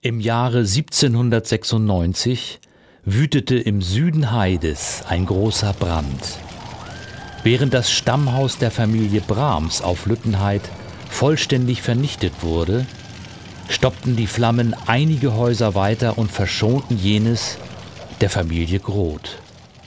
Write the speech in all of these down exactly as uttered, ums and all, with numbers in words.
Im Jahre siebzehnhundertsechsundneunzig wütete im Süden Heides ein großer Brand. Während das Stammhaus der Familie Brahms auf Lüttenheid vollständig vernichtet wurde, stoppten die Flammen einige Häuser weiter und verschonten jenes der Familie Groth.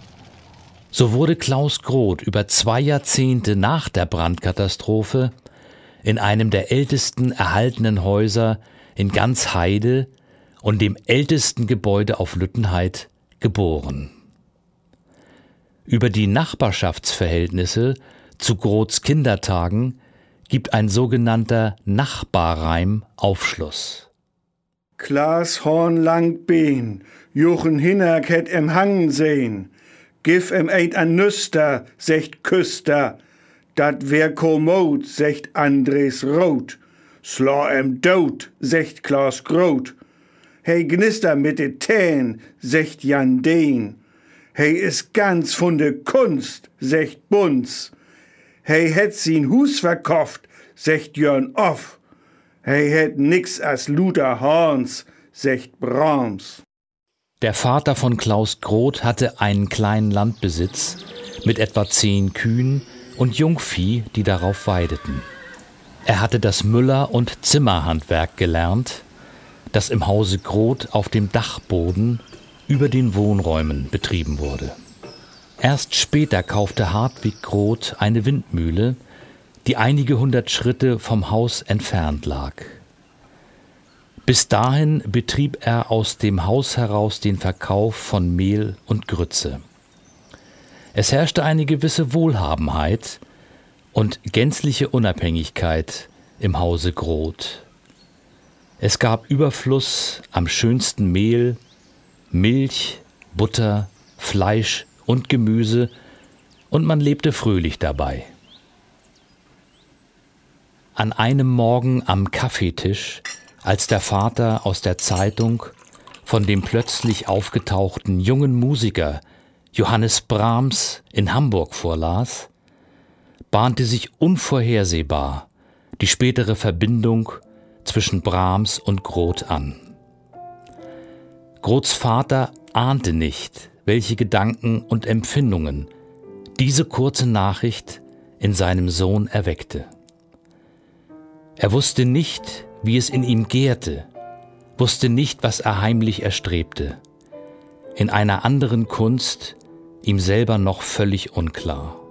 So wurde Klaus Groth über zwei Jahrzehnte nach der Brandkatastrophe in einem der ältesten erhaltenen Häuser in ganz Heide und dem ältesten Gebäude auf Lüttenheid geboren. Über die Nachbarschaftsverhältnisse zu Groths Kindertagen gibt ein sogenannter Nachbarreim Aufschluss. Klaas Horn langt Been, Jochen Hinnerk het em hangen sehen. Gif em eit an Nüster, secht Küster. Dat wär kommod, secht Andres Roth. Sla em dood, secht Klaas Groth. Hey gnister mit de Täen, secht Jan Dehn. Hey is ganz von de Kunst, secht Bunz. Hey het sin Hus verkauft, secht Jörn Off. Hey het nix as Luther Horns, secht Brahms. Der Vater von Klaus Groth hatte einen kleinen Landbesitz mit etwa zehn Kühen und Jungvieh, die darauf weideten. Er hatte das Müller- und Zimmerhandwerk gelernt, das im Hause Groth auf dem Dachboden über den Wohnräumen betrieben wurde. Erst später kaufte Hartwig Groth eine Windmühle, die einige hundert Schritte vom Haus entfernt lag. Bis dahin betrieb er aus dem Haus heraus den Verkauf von Mehl und Grütze. Es herrschte eine gewisse Wohlhabenheit und gänzliche Unabhängigkeit im Hause Groth. Es gab Überfluss am schönsten Mehl, Milch, Butter, Fleisch und Gemüse, und man lebte fröhlich dabei. An einem Morgen am Kaffeetisch, als der Vater aus der Zeitung von dem plötzlich aufgetauchten jungen Musiker Johannes Brahms in Hamburg vorlas, bahnte sich unvorhersehbar die spätere Verbindung zwischen Brahms und Groth an. Groths Vater ahnte nicht, welche Gedanken und Empfindungen diese kurze Nachricht in seinem Sohn erweckte. Er wusste nicht, wie es in ihm gärte, wusste nicht, was er heimlich erstrebte, in einer anderen Kunst, ihm selber noch völlig unklar.